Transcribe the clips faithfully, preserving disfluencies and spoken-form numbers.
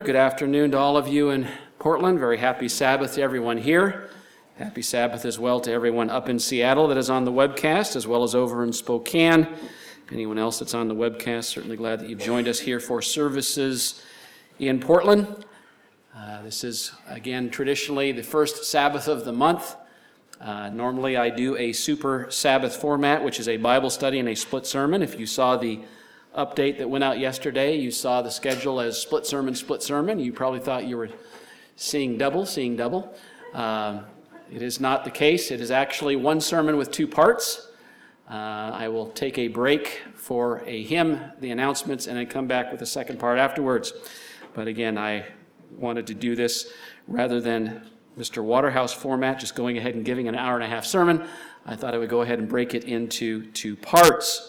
Good afternoon to all of you in Portland. Very happy Sabbath to everyone here. Happy Sabbath as well to everyone up in Seattle that is on the webcast, as well as over in Spokane. Anyone else that's on the webcast, certainly glad that you've joined us here for services in Portland. Uh, this is, again, traditionally the first Sabbath of the month. Uh, normally I do a super Sabbath format, which is a Bible study and a split sermon. If you saw the update that went out yesterday, you saw the schedule as split sermon, split sermon. You probably thought you were seeing double, seeing double. Um, it is not the case. It is actually one sermon with two parts. Uh, I will take a break for a hymn, the announcements, and then come back with the second part afterwards. But again, I wanted to do this rather than Mister Waterhouse format, just going ahead and giving an hour and a half sermon. I thought I would go ahead and break it into two parts.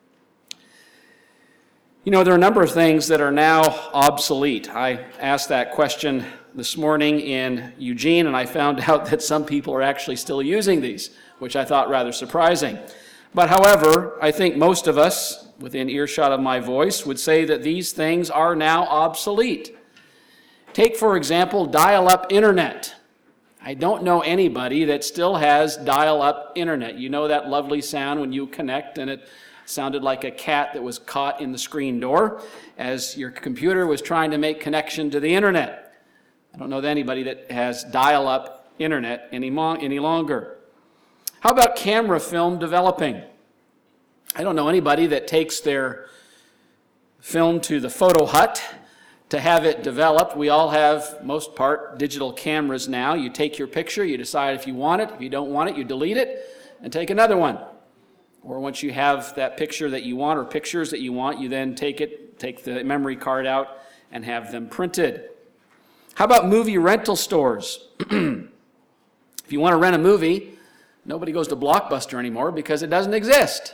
You know, there are a number of things that are now obsolete. I asked that question this morning in Eugene, and I found out that some people are actually still using these, which I thought rather surprising. But however, I think most of us, within earshot of my voice, would say that these things are now obsolete. Take, for example, dial-up internet. I don't know anybody that still has dial-up internet. You know that lovely sound when you connect and it sounded like a cat that was caught in the screen door as your computer was trying to make connection to the internet. I don't know anybody that has dial-up internet any, mo- any longer. How about camera film developing? I don't know anybody that takes their film to the photo hut to have it developed. We all have, most part, digital cameras now. You take your picture, you decide if you want it. If you don't want it, you delete it and take another one. Or once you have that picture that you want or pictures that you want, you then take it, take the memory card out and have them printed. How about movie rental stores? If you want to rent a movie, nobody goes to Blockbuster anymore because it doesn't exist.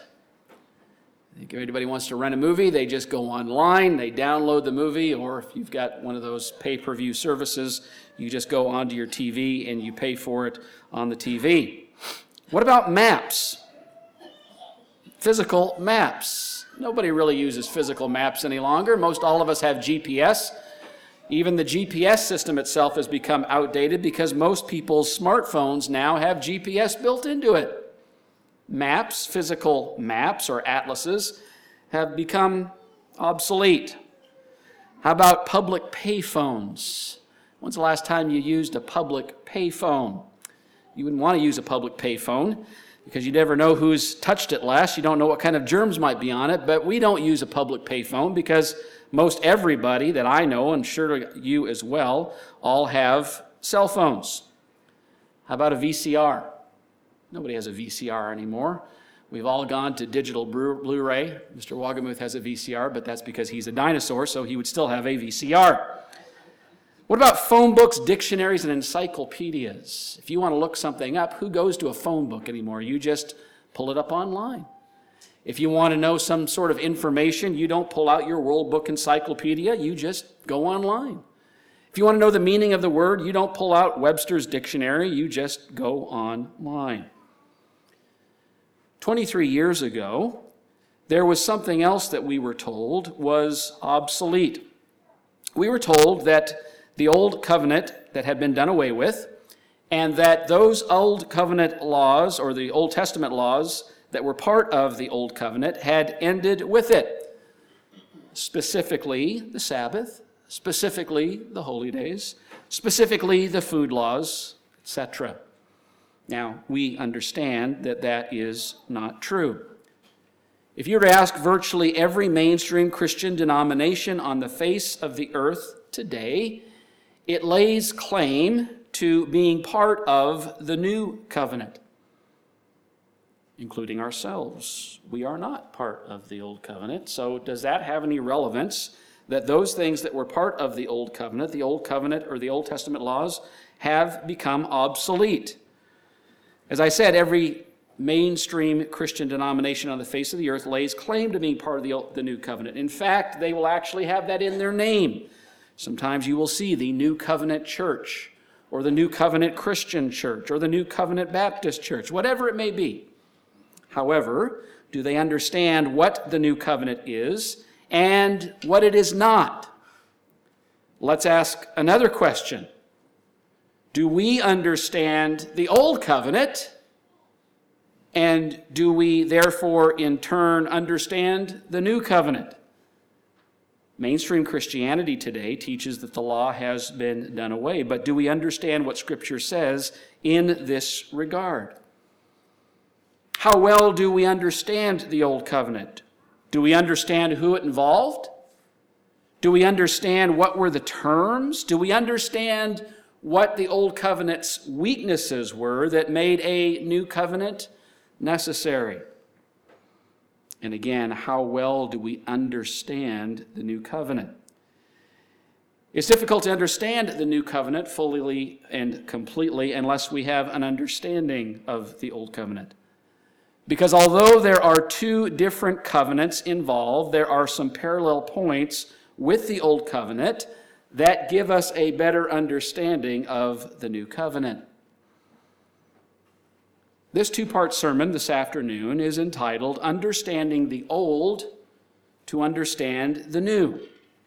I think if anybody wants to rent a movie, they just go online, they download the movie, or if you've got one of those pay-per-view services, you just go onto your T V and you pay for it on the T V. What about maps? Physical maps. Nobody really uses physical maps any longer. Most all of us have G P S. Even the G P S system itself has become outdated because most people's smartphones now have G P S built into it. Maps, physical maps or atlases, have become obsolete. How about public payphones? When's the last time you used a public payphone? You wouldn't want to use a public payphone because you never know who's touched it last. You don't know what kind of germs might be on it, but we don't use a public payphone because most everybody that I know, and surely you as well, all have cell phones. How about a V C R? Nobody has a V C R anymore. We've all gone to digital Blu-ray. Mister Wagamuth has a V C R, but that's because he's a dinosaur, so he would still have a V C R. What about phone books, dictionaries, and encyclopedias? If you want to look something up, who goes to a phone book anymore? You just pull it up online. If you want to know some sort of information, you don't pull out your World Book Encyclopedia, you just go online. If you want to know the meaning of the word, you don't pull out Webster's dictionary, you just go online. twenty-three years ago, there was something else that we were told was obsolete. We were told that the old covenant that had been done away with, and that those old covenant laws, or the Old Testament laws that were part of the old covenant, had ended with it. Specifically, the Sabbath, specifically the holy days, specifically the food laws, et cetera. Now, we understand that that is not true. If you were to ask virtually every mainstream Christian denomination on the face of the earth today, it lays claim to being part of the new covenant, including ourselves. We are not part of the old covenant, so does that have any relevance that those things that were part of the old covenant, the old covenant or the Old Testament laws, have become obsolete? As I said, every mainstream Christian denomination on the face of the earth lays claim to being part of the, the new covenant. In fact, they will actually have that in their name. Sometimes you will see the New Covenant Church, or the New Covenant Christian Church, or the New Covenant Baptist Church, whatever it may be. However, do they understand what the new covenant is and what it is not? Let's ask another question. Do we understand the Old Covenant? And do we therefore in turn understand the New Covenant? Mainstream Christianity today teaches that the law has been done away, but do we understand what Scripture says in this regard? How well do we understand the Old Covenant? Do we understand who it involved? Do we understand what were the terms? Do we understand what the Old Covenant's weaknesses were that made a new covenant necessary? And again, how well do we understand the New Covenant? It's difficult to understand the New Covenant fully and completely unless we have an understanding of the Old Covenant. Because although there are two different covenants involved, there are some parallel points with the Old Covenant that give us a better understanding of the New Covenant. This two-part sermon this afternoon is entitled, Understanding the Old to Understand the New.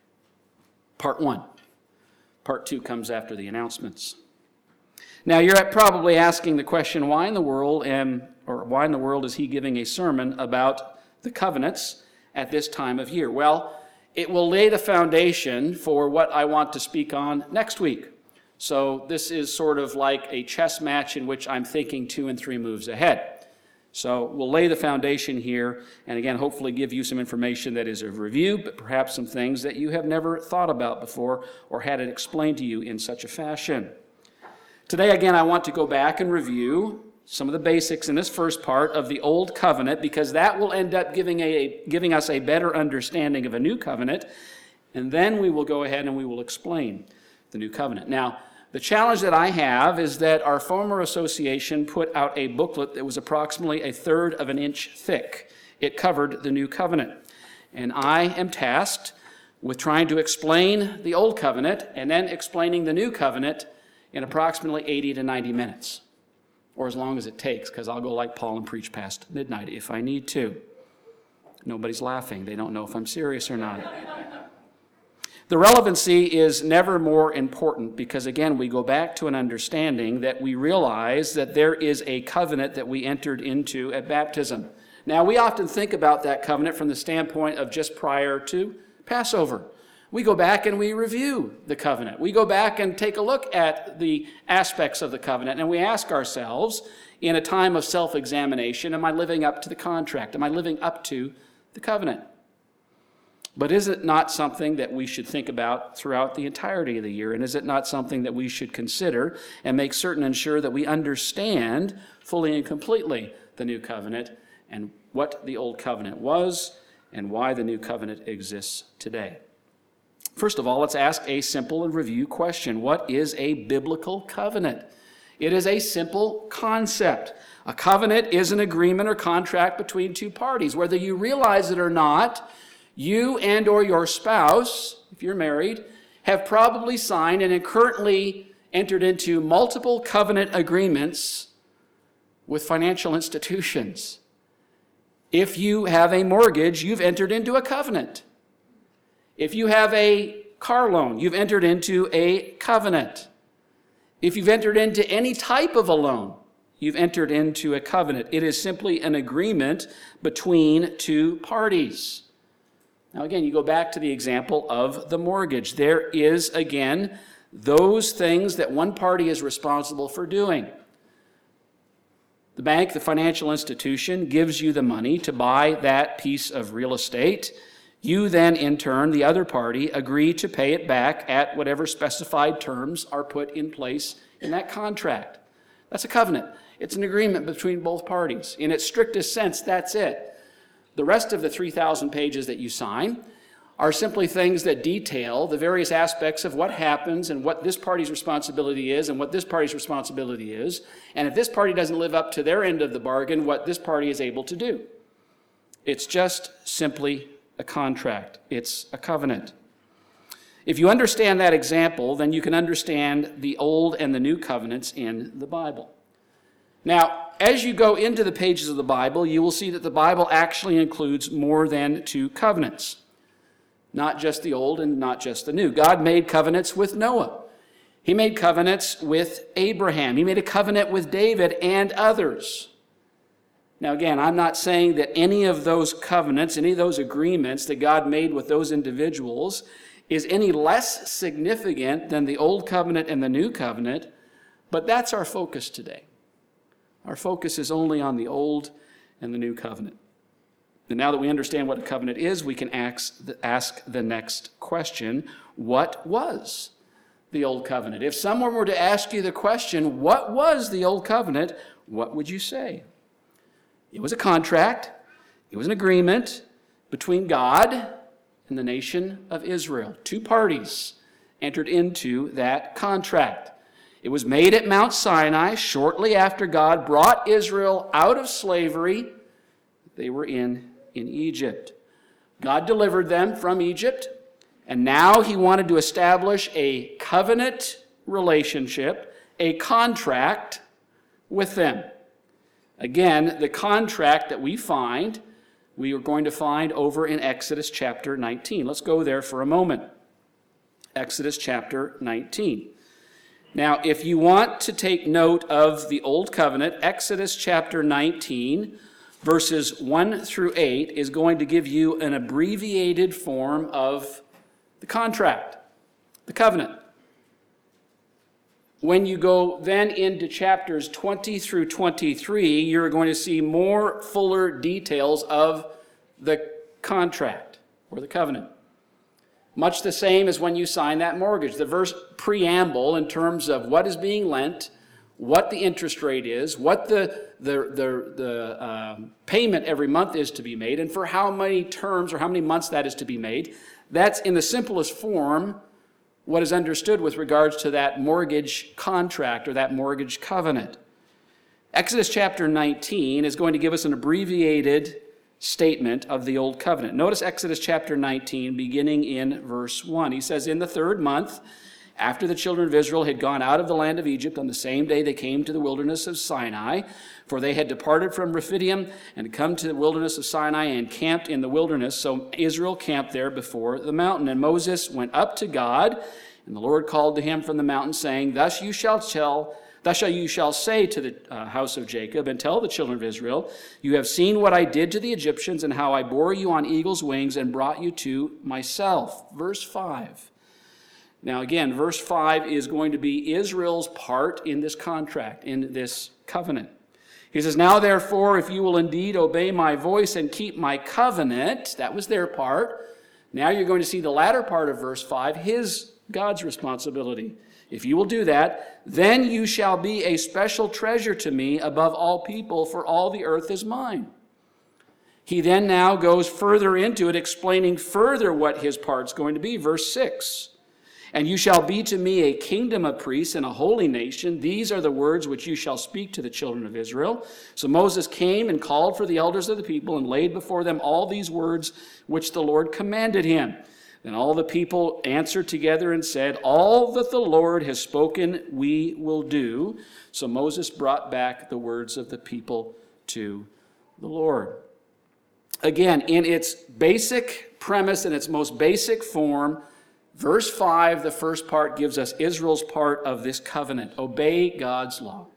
Part one. Part two comes after the announcements. Now, you're probably asking the question, why in the world am, or why in the world is he giving a sermon about the covenants at this time of year? Well, it will lay the foundation for what I want to speak on next week. So this is sort of like a chess match in which I'm thinking two and three moves ahead. So we'll lay the foundation here, and again, hopefully give you some information that is a review, but perhaps some things that you have never thought about before or had it explained to you in such a fashion. Today, again, I want to go back and review some of the basics in this first part of the Old Covenant, because that will end up giving, a, giving us a better understanding of a new covenant, and then we will go ahead and we will explain the new covenant. Now, the challenge that I have is that our former association put out a booklet that was approximately a third of an inch thick. It covered the new covenant. And I am tasked with trying to explain the old covenant and then explaining the new covenant in approximately eighty to ninety minutes, or as long as it takes, because I'll go like Paul and preach past midnight if I need to. Nobody's laughing. They don't know if I'm serious or not. The relevancy is never more important because, again, we go back to an understanding that we realize that there is a covenant that we entered into at baptism. Now, we often think about that covenant from the standpoint of just prior to Passover. We go back and we review the covenant. We go back and take a look at the aspects of the covenant, and we ask ourselves, in a time of self-examination, am I living up to the contract? Am I living up to the covenant? But is it not something that we should think about throughout the entirety of the year? And is it not something that we should consider and make certain and ensure that we understand fully and completely the new covenant and what the old covenant was and why the new covenant exists today? First of all, let's ask a simple and review question. What is a biblical covenant? It is a simple concept. A covenant is an agreement or contract between two parties. Whether you realize it or not, you and or your spouse, if you're married, have probably signed and currently entered into multiple covenant agreements with financial institutions. If you have a mortgage, you've entered into a covenant. If you have a car loan, you've entered into a covenant. If you've entered into any type of a loan, you've entered into a covenant. It is simply an agreement between two parties. Now, again, you go back to the example of the mortgage. There is, again, those things that one party is responsible for doing. The bank, the financial institution, gives you the money to buy that piece of real estate. You then, in turn, the other party, agree to pay it back at whatever specified terms are put in place in that contract. That's a covenant. It's an agreement between both parties. In its strictest sense, that's it. The rest of the three thousand pages that you sign are simply things that detail the various aspects of what happens and what this party's responsibility is and what this party's responsibility is. And if this party doesn't live up to their end of the bargain, what this party is able to do. It's just simply a contract. It's a covenant. If you understand that example, then you can understand the Old and the New covenants in the Bible. Now, as you go into the pages of the Bible, you will see that the Bible actually includes more than two covenants. not just the old and not just the new. God made covenants with Noah. He made covenants with Abraham. He made a covenant with David and others. Now again, I'm not saying that any of those covenants, any of those agreements that God made with those individuals is any less significant than the old covenant and the new covenant, but that's our focus today. Our focus is only on the old and the new covenant. And now that we understand what a covenant is, we can ask the, ask the next question: what was the old covenant? If someone were to ask you the question, what was the old covenant, what would you say? It was a contract. It was an agreement between God and the nation of Israel. Two parties entered into that contract. It was made at Mount Sinai shortly after God brought Israel out of slavery they were in in Egypt. God delivered them from Egypt, and now he wanted to establish a covenant relationship, a contract with them. Again, the contract that we find, we are going to find over in Exodus chapter nineteen. Let's go there for a moment. Exodus chapter nineteen. Now, if you want to take note of the Old Covenant, Exodus chapter nineteen, verses one through eight, is going to give you an abbreviated form of the contract, the covenant. When you go then into chapters twenty through twenty-three, you're going to see more fuller details of the contract or the covenant. Much the same as when you sign that mortgage. The verse preamble in terms of what is being lent, what the interest rate is, what the, the, the, the um, payment every month is to be made, and for how many terms or how many months that is to be made. That's in the simplest form what is understood with regards to that mortgage contract or that mortgage covenant. Exodus chapter nineteen is going to give us an abbreviated statement of the Old Covenant. Notice Exodus chapter nineteen, beginning in verse one. He says, "In the third month, after the children of Israel had gone out of the land of Egypt, on the same day they came to the wilderness of Sinai, for they had departed from Rephidim and come to the wilderness of Sinai and camped in the wilderness. So Israel camped there before the mountain. And Moses went up to God, and the Lord called to him from the mountain, saying, Thus you shall tell, thus shall you shall say to the uh, house of Jacob, and tell the children of Israel, You have seen what I did to the Egyptians, and how I bore you on eagle's wings and brought you to myself." Verse five. Now again, verse five is going to be Israel's part in this contract, in this covenant. He says, "Now therefore, if you will indeed obey my voice and keep my covenant," that was their part. Now you're going to see the latter part of verse five, his, God's responsibility. "If you will do that, then you shall be a special treasure to me above all people, for all the earth is mine." He then now goes further into it, explaining further what his part's going to be. Verse six. "And you shall be to me a kingdom of priests and a holy nation. These are the words which you shall speak to the children of Israel." So Moses came and called for the elders of the people and laid before them all these words which the Lord commanded him. Then all the people answered together and said, "All that the Lord has spoken we will do." So Moses brought back the words of the people to the Lord. Again, in its basic premise, in its most basic form, verse five, the first part, gives us Israel's part of this covenant. Obey God's law.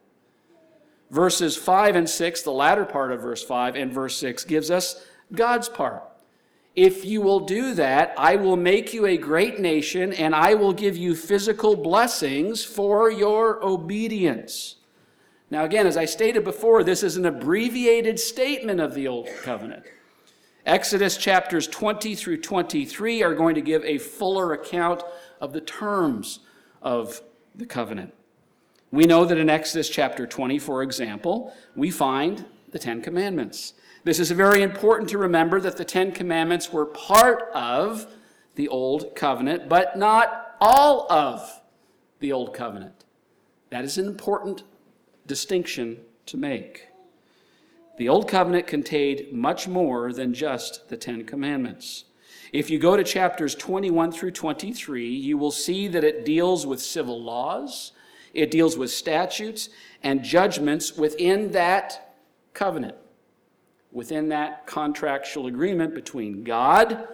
Verses five and six, the latter part of verse five and verse six, gives us God's part. "If you will do that, I will make you a great nation, and I will give you physical blessings for your obedience." Now again, as I stated before, this is an abbreviated statement of the Old Covenant. Exodus chapters twenty through twenty-three are going to give a fuller account of the terms of the covenant. We know that in Exodus chapter twenty, for example, we find the Ten Commandments. This is very important to remember that the Ten Commandments were part of the Old Covenant, but not all of the Old Covenant. That is an important distinction to make. The Old Covenant contained much more than just the Ten Commandments. If you go to chapters twenty-one through twenty-three, you will see that it deals with civil laws, it deals with statutes and judgments within that covenant, within that contractual agreement between God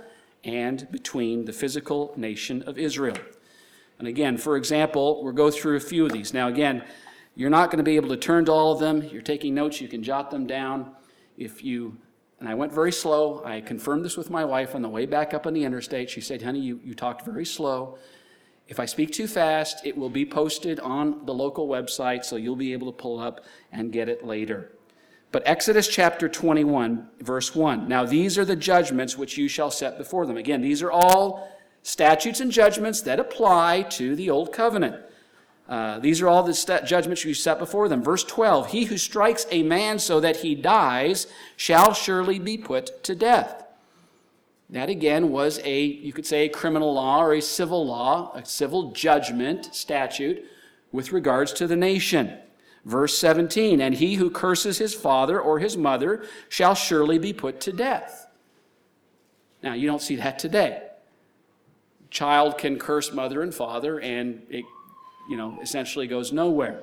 and between the physical nation of Israel. And again, for example, we'll go through a few of these. Now again, you're not going to be able to turn to all of them. You're taking notes, you can jot them down. If you, and I went very slow. I confirmed this with my wife on the way back up on the interstate. She said, honey, you, you talked very slow. If I speak too fast, it will be posted on the local website, so you'll be able to pull up and get it later. But Exodus chapter twenty-one, verse one. Now these are the judgments which you shall set before them. Again, these are all statutes and judgments that apply to the old covenant. Uh, these are all the st- judgments you set before them. Verse twelve, he who strikes a man so that he dies shall surely be put to death. That again was a, you could say, a criminal law or a civil law, a civil judgment statute with regards to the nation. Verse seventeen, and he who curses his father or his mother shall surely be put to death. Now, you don't see that today. Child can curse mother and father, and it, you know, essentially goes nowhere.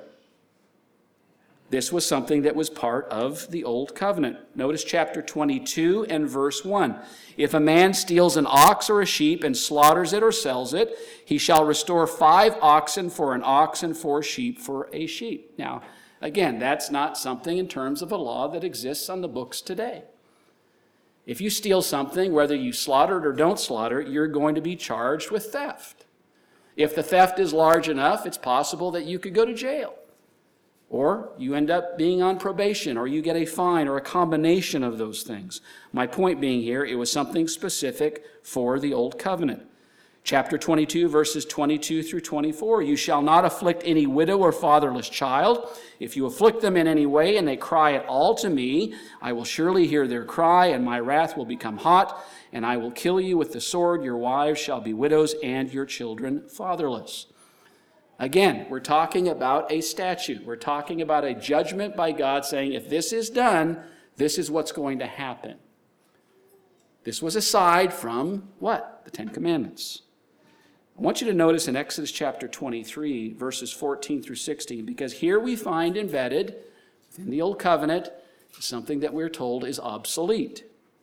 This was something that was part of the old covenant. Notice chapter twenty-two and verse one. If a man steals an ox or a sheep and slaughters it or sells it, he shall restore five oxen for an ox and four sheep for a sheep. Now, again, that's not something in terms of a law that exists on the books today. If you steal something, whether you slaughter it or don't slaughter it, you're going to be charged with theft. If the theft is large enough, it's possible that you could go to jail. Or you end up being on probation, or you get a fine, or a combination of those things. My point being here, it was something specific for the old covenant. Chapter twenty-two, verses twenty-two through twenty-four, you shall not afflict any widow or fatherless child. If you afflict them in any way and they cry at all to me, I will surely hear their cry, and my wrath will become hot, and I will kill you with the sword. Your wives shall be widows, and your children fatherless. Again, we're talking about a statute. We're talking about a judgment by God saying, if this is done, this is what's going to happen. This was aside from what? The Ten Commandments. I want you to notice in Exodus chapter twenty-three, verses fourteen through sixteen, because here we find embedded within the Old Covenant something that we're told is obsolete.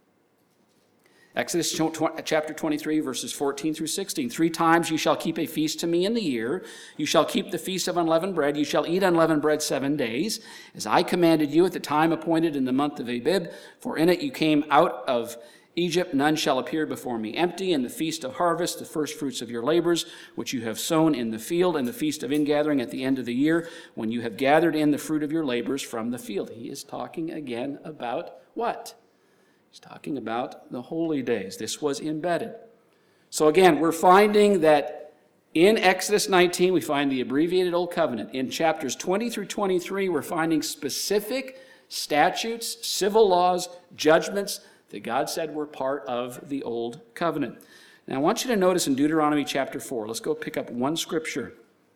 Exodus chapter twenty-three, verses fourteen through sixteen. Three times you shall keep a feast to me in the year. You shall keep the feast of unleavened bread. You shall eat unleavened bread seven days, as I commanded you at the time appointed in the month of Abib. For in it you came out of Egypt. None shall appear before me empty. In the feast of harvest, the first fruits of your labors, which you have sown in the field, and the feast of ingathering at the end of the year, when you have gathered in the fruit of your labors from the field. He is talking again about what? He's talking about the holy days. This was embedded. So again, we're finding that in Exodus nineteen, we find the abbreviated Old Covenant. In chapters twenty through twenty-three, we're finding specific statutes, civil laws, judgments that God said were part of the Old Covenant. Now I want you to notice in Deuteronomy chapter four, let's go pick up one scripture.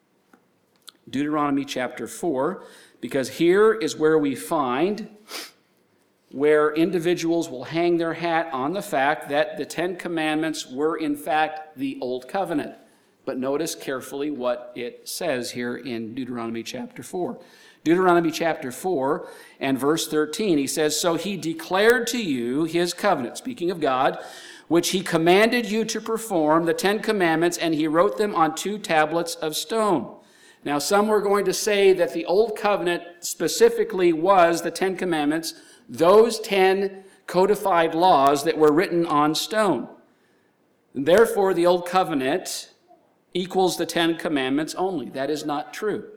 Deuteronomy chapter four, because here is where we find where individuals will hang their hat on the fact that the Ten Commandments were in fact the Old Covenant. But notice carefully what it says here in Deuteronomy chapter four. Deuteronomy chapter four and verse thirteen, he says, so he declared to you his covenant, speaking of God, which he commanded you to perform, the Ten Commandments, and he wrote them on two tablets of stone. Now some were going to say that the Old Covenant specifically was the Ten Commandments, those ten codified laws that were written on stone. And therefore, the Old Covenant equals the Ten Commandments only. That is not true.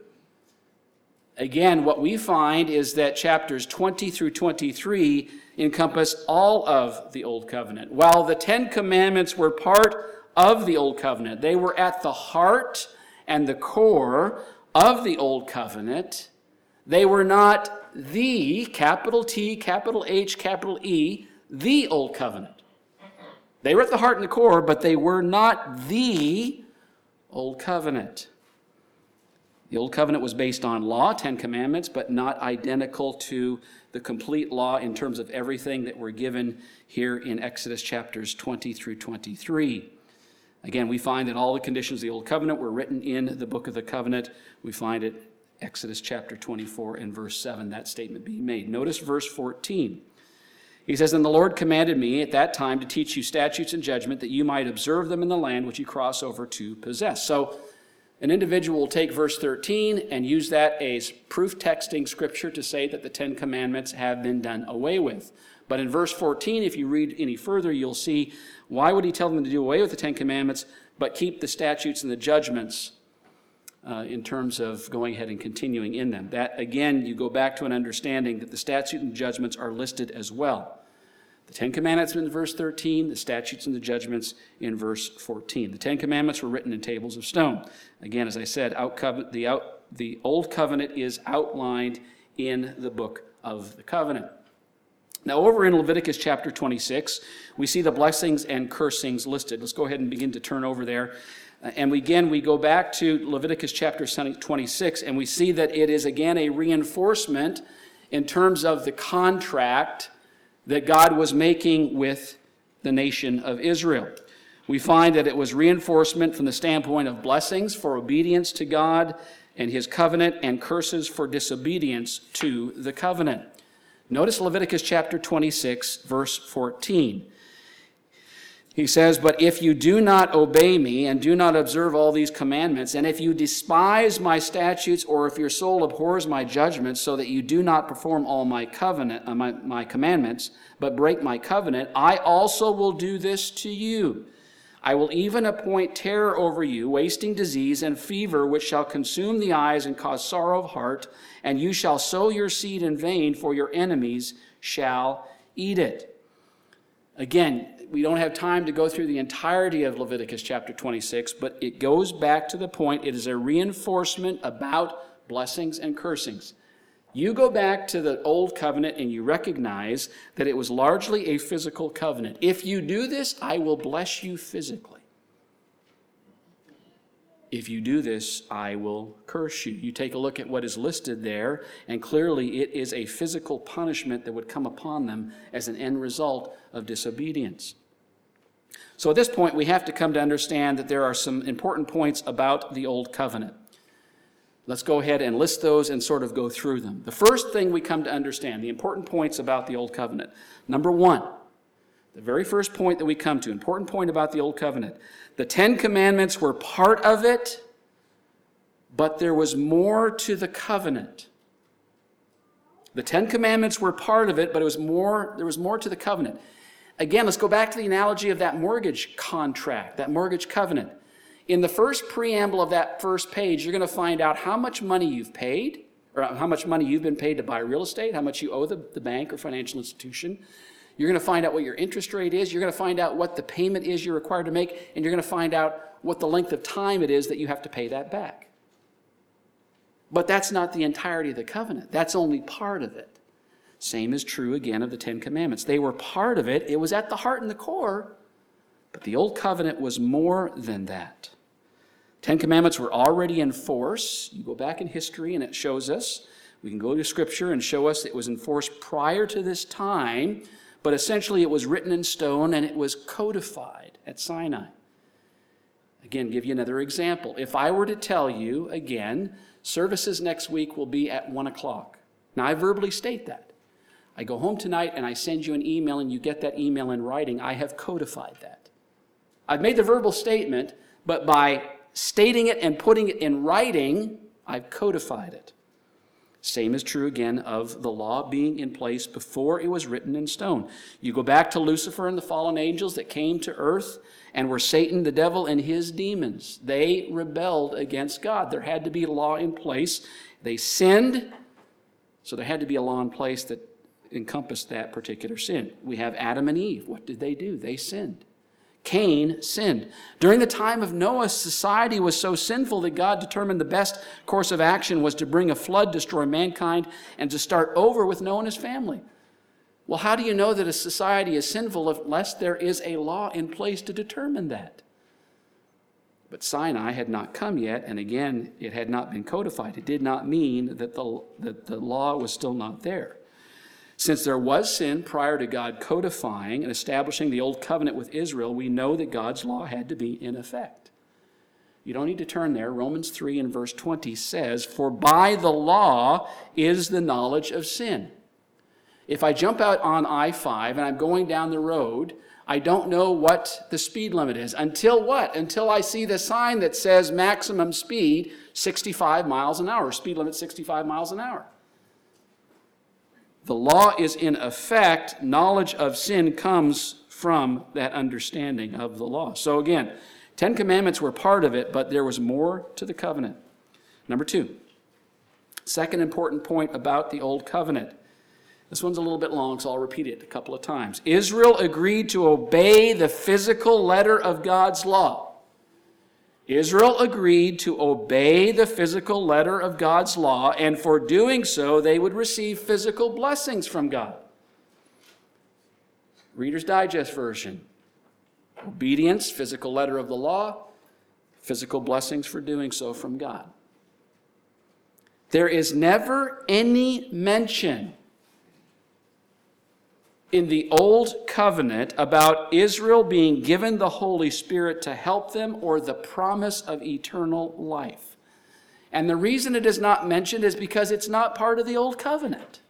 Again, what we find is that chapters twenty through twenty-three encompass all of the Old Covenant. While the Ten Commandments were part of the Old Covenant, they were at the heart and the core of the Old Covenant. They were not the, capital T, capital H, capital E, the Old Covenant. They were at the heart and the core, but they were not the Old Covenant. The Old Covenant was based on law, Ten Commandments, but not identical to the complete law in terms of everything that were given here in Exodus chapters twenty through twenty-three. Again, we find that all the conditions of the Old Covenant were written in the book of the covenant. We find it Exodus chapter twenty-four and verse seven, that statement being made. Notice verse fourteen. He says, "And the Lord commanded me at that time to teach you statutes and judgment, that you might observe them in the land which you cross over to possess." So an individual will take verse thirteen and use that as proof texting Scripture to say that the Ten Commandments have been done away with. But in verse fourteen, if you read any further, you'll see, why would he tell them to do away with the Ten Commandments, but keep the statutes and the judgments uh, in terms of going ahead and continuing in them? That, again, you go back to an understanding that the statutes and judgments are listed as well. The Ten Commandments in verse thirteen, the statutes and the judgments in verse fourteen. The Ten Commandments were written in tables of stone. Again, as I said, out covenant, the, out, the Old Covenant is outlined in the book of the covenant. Now, over in Leviticus chapter twenty-six, we see the blessings and cursings listed. Let's go ahead and begin to turn over there. Uh, and we, again, we go back to Leviticus chapter twenty-six, and we see that it is, again, a reinforcement in terms of the contract that God was making with the nation of Israel. We find that it was reinforcement from the standpoint of blessings for obedience to God and his covenant, and curses for disobedience to the covenant. Notice Leviticus chapter twenty-six, verse fourteen. He says, "But if you do not obey me and do not observe all these commandments, and if you despise my statutes, or if your soul abhors my judgments, so that you do not perform all my covenant, uh, my, my commandments, but break my covenant, I also will do this to you. I will even appoint terror over you, wasting disease and fever, which shall consume the eyes and cause sorrow of heart, and you shall sow your seed in vain, for your enemies shall eat it." Again, we don't have time to go through the entirety of Leviticus chapter twenty-six, but it goes back to the point. It is a reinforcement about blessings and cursings. You go back to the Old Covenant and you recognize that it was largely a physical covenant. If you do this, I will bless you physically. If you do this, I will curse you. You take a look at what is listed there, and clearly it is a physical punishment that would come upon them as an end result of disobedience. So at this point, we have to come to understand that there are some important points about the Old Covenant. Let's go ahead and list those and sort of go through them. The first thing we come to understand, the important points about the Old Covenant. Number one, the very first point that we come to, important point about the Old Covenant. The Ten Commandments were part of it, but there was more to the covenant. The Ten Commandments were part of it, but it was more, there was more to the covenant. Again, let's go back to the analogy of that mortgage contract, that mortgage covenant. In the first preamble of that first page, you're going to find out how much money you've paid, or how much money you've been paid to buy real estate, how much you owe the, the bank or financial institution. You're going to find out what your interest rate is. You're going to find out what the payment is you're required to make, and you're going to find out what the length of time it is that you have to pay that back. But that's not the entirety of the covenant. That's only part of it. Same is true again of the Ten Commandments. They were part of it. It was at the heart and the core, but the Old Covenant was more than that. Ten Commandments were already in force. You go back in history and it shows us. We can go to Scripture and show us it was in force prior to this time, but essentially it was written in stone and it was codified at Sinai. Again, give you another example. If I were to tell you, again, services next week will be at one o'clock. Now, I verbally state that. I go home tonight and I send you an email and you get that email in writing. I have codified that. I've made the verbal statement, but by stating it and putting it in writing, I've codified it. Same is true again of the law being in place before it was written in stone. You go back to Lucifer and the fallen angels that came to earth and were Satan, the devil, and his demons. They rebelled against God. There had to be a law in place. They sinned, so there had to be a law in place that encompassed that particular sin. We have Adam and Eve. What did they do? They sinned. Cain sinned. During the time of Noah, society was so sinful that God determined the best course of action was to bring a flood, destroy mankind, and to start over with Noah and his family. Well, how do you know that a society is sinful unless there is a law in place to determine that? But Sinai had not come yet, and again, it had not been codified. It did not mean that the, that the law was still not there. Since there was sin prior to God codifying and establishing the Old Covenant with Israel, we know that God's law had to be in effect. You don't need to turn there. Romans three and verse twenty says, "For by the law is the knowledge of sin." If I jump out on I five and I'm going down the road, I don't know what the speed limit is. Until what? Until I see the sign that says maximum speed sixty-five miles an hour, speed limit sixty-five miles an hour. The law is in effect. Knowledge of sin comes from that understanding of the law. So again, Ten Commandments were part of it, but there was more to the covenant. Number two, second important point about the Old Covenant. This one's a little bit long, so I'll repeat it a couple of times. Israel agreed to obey the physical letter of God's law. Israel agreed to obey the physical letter of God's law, and for doing so, they would receive physical blessings from God. Reader's Digest version. Obedience, physical letter of the law, physical blessings for doing so from God. There is never any mention in the Old Covenant about Israel being given the Holy Spirit to help them or the promise of eternal life. And the reason it is not mentioned is because it's not part of the Old Covenant.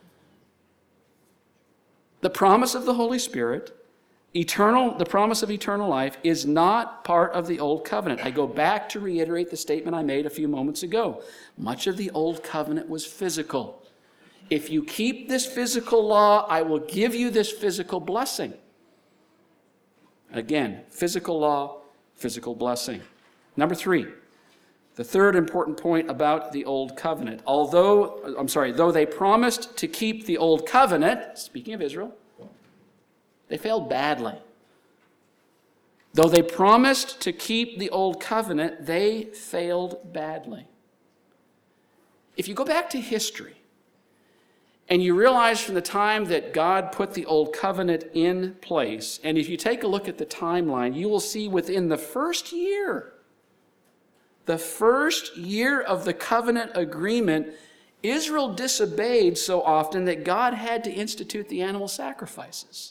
The promise of the Holy Spirit, eternal, the promise of eternal life, is not part of the Old Covenant. I go back to reiterate the statement I made a few moments ago. Much of the Old Covenant was physical. If you keep this physical law, I will give you this physical blessing. Again, physical law, physical blessing. Number three, the third important point about the Old Covenant. Although, I'm sorry, though they promised to keep the Old Covenant, speaking of Israel, they failed badly. Though they promised to keep the Old Covenant, they failed badly. If you go back to history, and you realize from the time that God put the Old Covenant in place, and if you take a look at the timeline, you will see within the first year, the first year of the covenant agreement, Israel disobeyed so often that God had to institute the animal sacrifices.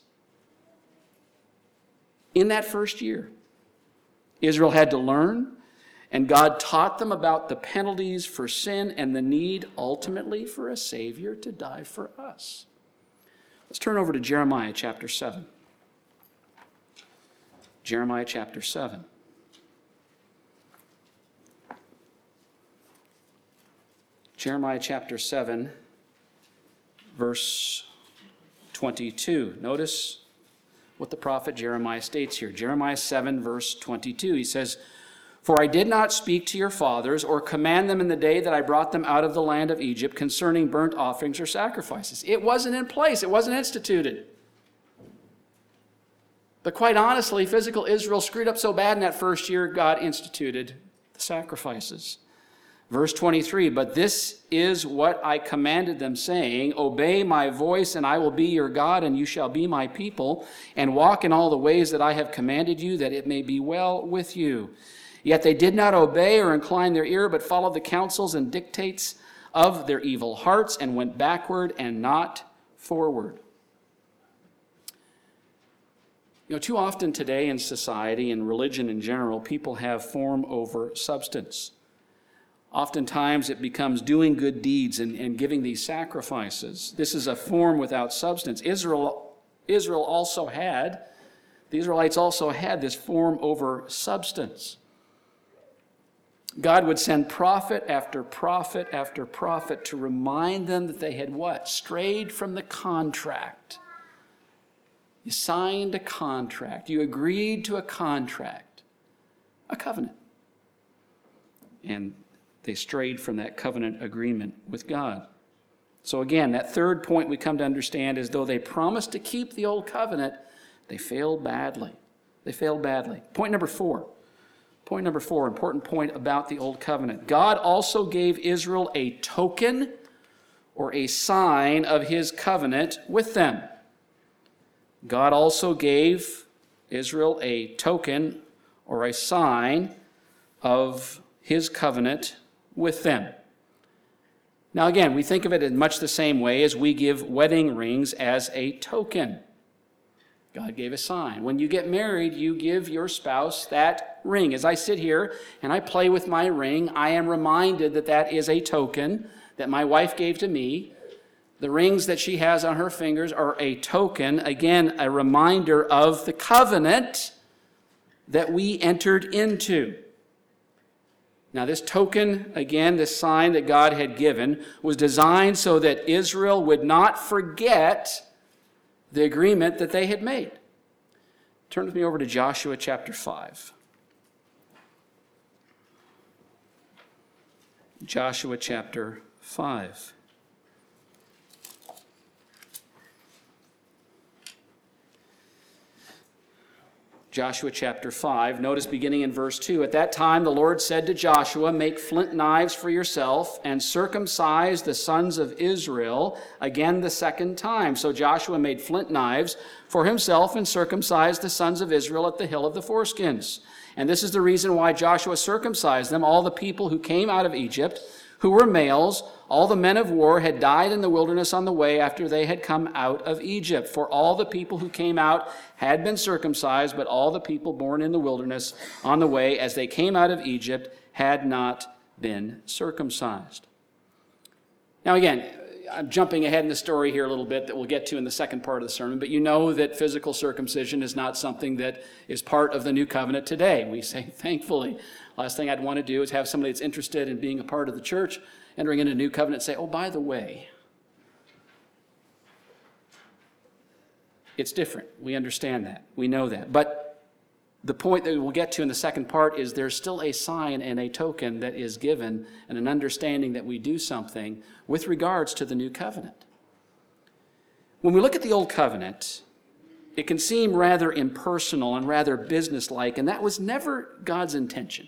In that first year, Israel had to learn, and God taught them about the penalties for sin and the need ultimately for a Savior to die for us. Let's turn over to Jeremiah chapter seven. Jeremiah chapter seven. Jeremiah chapter seven, verse twenty-two. Notice what the prophet Jeremiah states here. Jeremiah seven, verse twenty-two. He says, "For I did not speak to your fathers or command them in the day that I brought them out of the land of Egypt concerning burnt offerings or sacrifices." It wasn't in place. It wasn't instituted. But quite honestly, physical Israel screwed up so bad in that first year, God instituted the sacrifices. Verse twenty-three, "But this is what I commanded them, saying, Obey my voice, and I will be your God, and you shall be my people, and walk in all the ways that I have commanded you, that it may be well with you. Yet they did not obey or incline their ear, but followed the counsels and dictates of their evil hearts, and went backward and not forward." You know, too often today in society and religion in general, people have form over substance. Oftentimes it becomes doing good deeds and, and giving these sacrifices. This is a form without substance. Israel, Israel also had, the Israelites also had this form over substance. God would send prophet after prophet after prophet to remind them that they had what? Strayed from the contract. You signed a contract. You agreed to a contract, a covenant. And they strayed from that covenant agreement with God. So again, that third point we come to understand is though they promised to keep the old covenant, they failed badly. They failed badly. Point number four. Point number four, important point about the Old Covenant. God also gave Israel a token or a sign of his covenant with them. God also gave Israel a token or a sign of his covenant with them. Now again, we think of it in much the same way as we give wedding rings as a token. God gave a sign. When you get married, you give your spouse that ring. As I sit here and I play with my ring, I am reminded that that is a token that my wife gave to me, The rings that she has on her fingers are a token, again, a reminder of the covenant that we entered into. Now, this token, again, this sign that God had given, was designed so that Israel would not forget the agreement that they had made. Turn with me over to Joshua chapter five. Joshua chapter five. Joshua chapter five, notice beginning in verse two, "At that time the Lord said to Joshua, make flint knives for yourself and circumcise the sons of Israel," again the second time. So Joshua made flint knives for himself and circumcised the sons of Israel at the hill of the foreskins. And this is the reason why Joshua circumcised them. All the people who came out of Egypt, who were males, all the men of war had died in the wilderness on the way after they had come out of Egypt. For all the people who came out had been circumcised, but all the people born in the wilderness on the way as they came out of Egypt had not been circumcised. Now again, I'm jumping ahead in the story here a little bit that we'll get to in the second part of the sermon, but you know that physical circumcision is not something that is part of the new covenant today. We say, thankfully. Last thing I'd want to do is have somebody that's interested in being a part of the church, entering into a new covenant, say, oh, by the way, it's different. We understand that. We know that. But the point that we'll get to in the second part is there's still a sign and a token that is given and an understanding that we do something with regards to the new covenant. When we look at the old covenant, it can seem rather impersonal and rather businesslike, and that was never God's intention.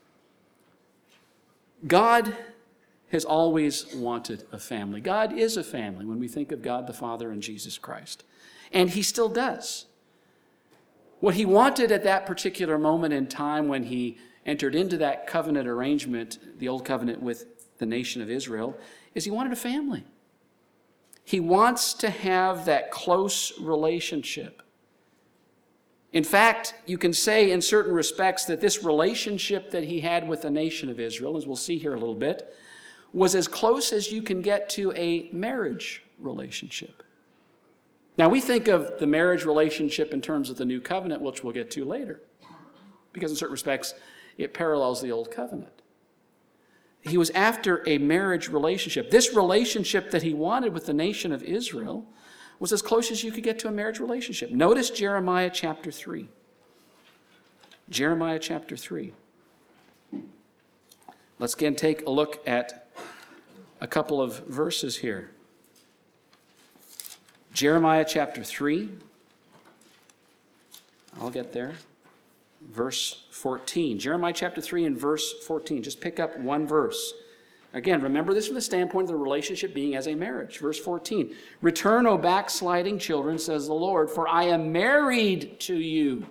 God has always wanted a family. God is a family when we think of God the Father and Jesus Christ. And he still does. What he wanted at that particular moment in time when he entered into that covenant arrangement, the old covenant with the nation of Israel, is he wanted a family. He wants to have that close relationship. In fact, you can say in certain respects that this relationship that he had with the nation of Israel, as we'll see here a little bit, was as close as you can get to a marriage relationship. Now, we think of the marriage relationship in terms of the new covenant, which we'll get to later, because in certain respects, it parallels the old covenant. He was after a marriage relationship. This relationship that he wanted with the nation of Israel was as close as you could get to a marriage relationship. Notice Jeremiah chapter three. Jeremiah chapter three. Let's again take a look at a couple of verses here. Jeremiah chapter three. I'll get there. Verse fourteen. Jeremiah chapter three and verse fourteen. Just pick up one verse. Again, remember this from the standpoint of the relationship being as a marriage. Verse fourteen. "Return, O backsliding children, says the Lord, for I am married to you."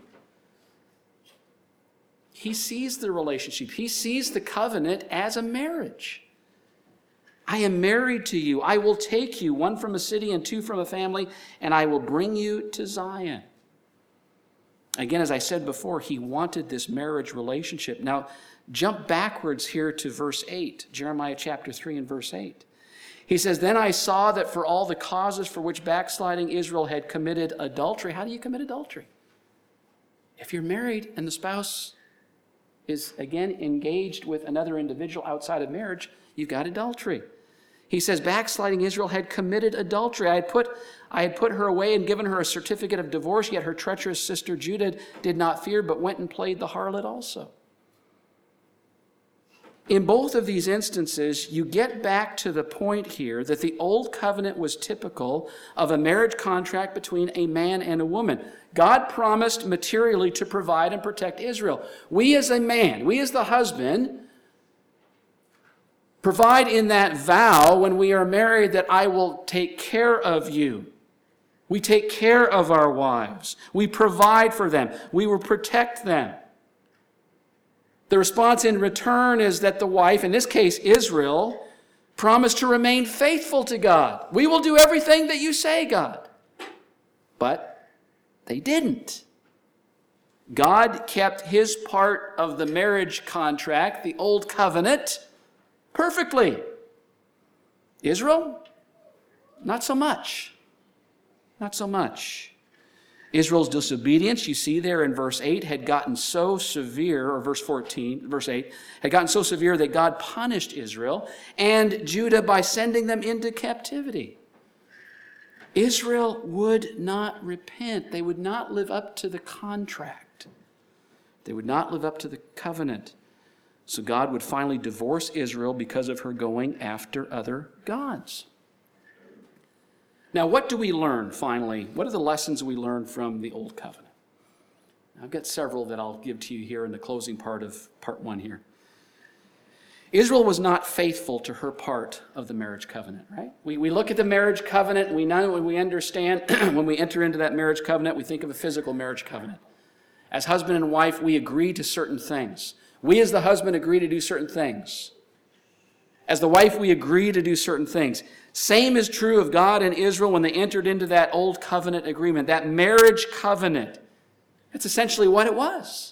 He sees the relationship. He sees the covenant as a marriage. I am married to you. I will take you, one from a city and two from a family, and I will bring you to Zion. Again, as I said before, he wanted this marriage relationship. Now, jump backwards here to verse eight, Jeremiah chapter three and verse eight. He says, "Then I saw that for all the causes for which backsliding Israel had committed adultery." How do you commit adultery? If you're married and the spouse is again engaged with another individual outside of marriage, you've got adultery. He says, backsliding Israel had committed adultery. I had put, I had put her away and given her a certificate of divorce, yet her treacherous sister Judah did not fear, but went and played the harlot also. In both of these instances, you get back to the point here that the old covenant was typical of a marriage contract between a man and a woman. God promised materially to provide and protect Israel. We as a man, we as the husband, provide in that vow when we are married that I will take care of you. We take care of our wives. We provide for them. We will protect them. The response in return is that the wife, in this case Israel, promised to remain faithful to God. We will do everything that you say, God. But they didn't. God kept his part of the marriage contract, the old covenant, perfectly. Israel, Not so much. Not so much. Israel's disobedience, you see there in verse eight, had gotten so severe, or verse fourteen, verse eight, had gotten so severe that God punished Israel and Judah by sending them into captivity. Israel would not repent. They would not live up to the contract. They would not live up to the covenant. So God would finally divorce Israel because of her going after other gods. Now, what do we learn, finally? What are the lessons we learn from the Old Covenant? I've got several that I'll give to you here in the closing part of part one here. Israel was not faithful to her part of the marriage covenant, right? We, we look at the marriage covenant, and we know and we understand when we enter into that marriage covenant, we think of a physical marriage covenant. As husband and wife, we agree to certain things. We as the husband agree to do certain things. As the wife, we agree to do certain things. Same is true of God and Israel when they entered into that old covenant agreement, that marriage covenant. That's essentially what it was.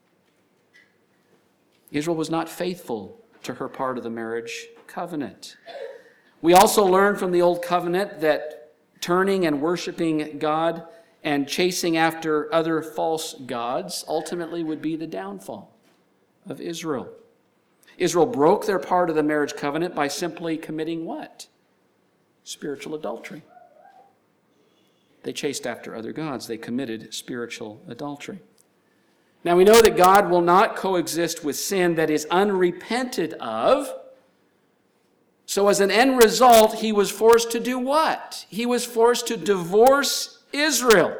Israel was not faithful to her part of the marriage covenant. We also learn from the old covenant that turning and worshiping God and chasing after other false gods ultimately would be the downfall of Israel. Israel broke their part of the marriage covenant by simply committing what? Spiritual adultery. They chased after other gods. They committed spiritual adultery. Now we know that God will not coexist with sin that is unrepented of. So as an end result, he was forced to do what? He was forced to divorce Israel.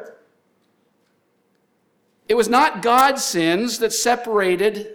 It was not God's sins that separated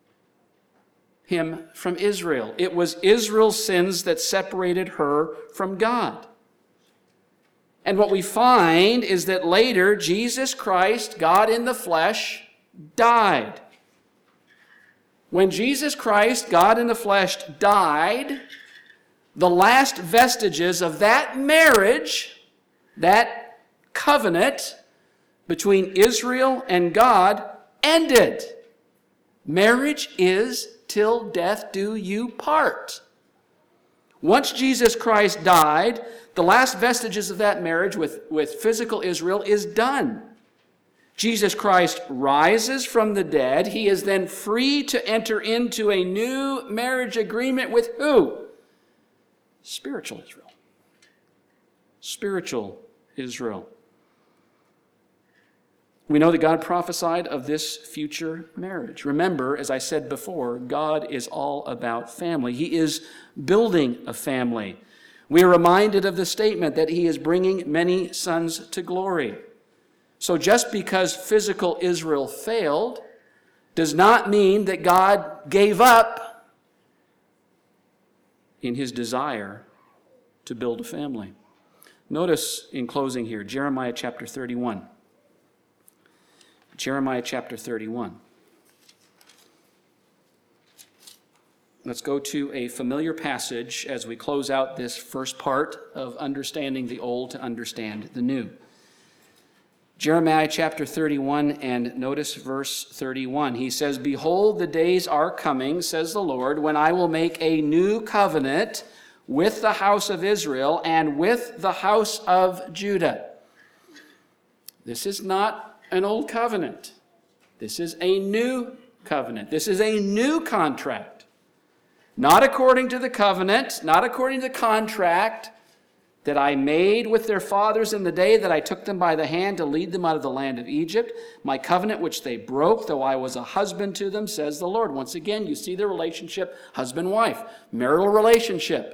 him from Israel. It was Israel's sins that separated her from God. And what we find is that later, Jesus Christ, God in the flesh, died. When Jesus Christ, God in the flesh, died, the last vestiges of that marriage, that covenant between Israel and God, ended. Marriage is till death do you part. Once Jesus Christ died, the last vestiges of that marriage with, with physical Israel is done. Jesus Christ rises from the dead. He is then free to enter into a new marriage agreement with who? Spiritual Israel. Spiritual Israel. We know that God prophesied of this future marriage. Remember, as I said before, God is all about family. He is building a family. We are reminded of the statement that he is bringing many sons to glory. So just because physical Israel failed does not mean that God gave up in his desire to build a family. Notice in closing here, Jeremiah chapter thirty-one. Jeremiah chapter thirty-one. Let's go to a familiar passage as we close out this first part of understanding the old to understand the new. Jeremiah chapter thirty-one, and notice verse thirty-one. He says, "Behold, the days are coming, says the Lord, when I will make a new covenant with the house of Israel and with the house of Judah." This is not an old covenant. This is a new covenant. This is a new contract. Not according to the covenant, not according to the contract that I made with their fathers in the day that I took them by the hand to lead them out of the land of Egypt, my covenant which they broke, though I was a husband to them, says the Lord. Once again, you see the relationship, husband-wife, marital relationship.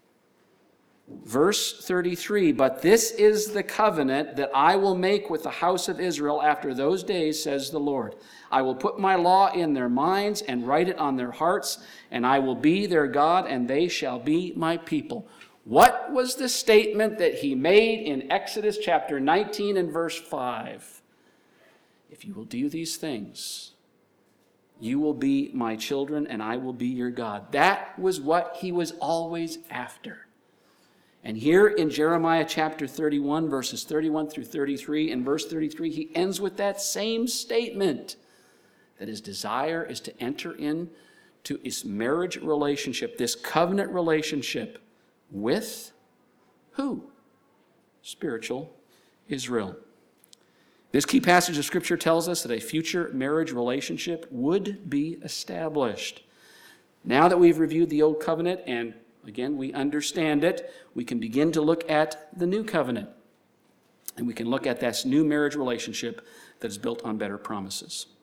Verse thirty-three, "But this is the covenant that I will make with the house of Israel after those days, says the Lord. I will put my law in their minds and write it on their hearts, and I will be their God, and they shall be my people." What was the statement that he made in Exodus chapter nineteen and verse five? If you will do these things, you will be my children, and I will be your God. That was what he was always after. And here in Jeremiah chapter thirty-one, verses thirty-one through thirty-three, in verse thirty-three, he ends with that same statement, that his desire is to enter into his marriage relationship, this covenant relationship with who? Spiritual Israel. This key passage of Scripture tells us that a future marriage relationship would be established. Now that we've reviewed the Old Covenant and, again, we understand it, we can begin to look at the New Covenant. And we can look at this new marriage relationship that is built on better promises.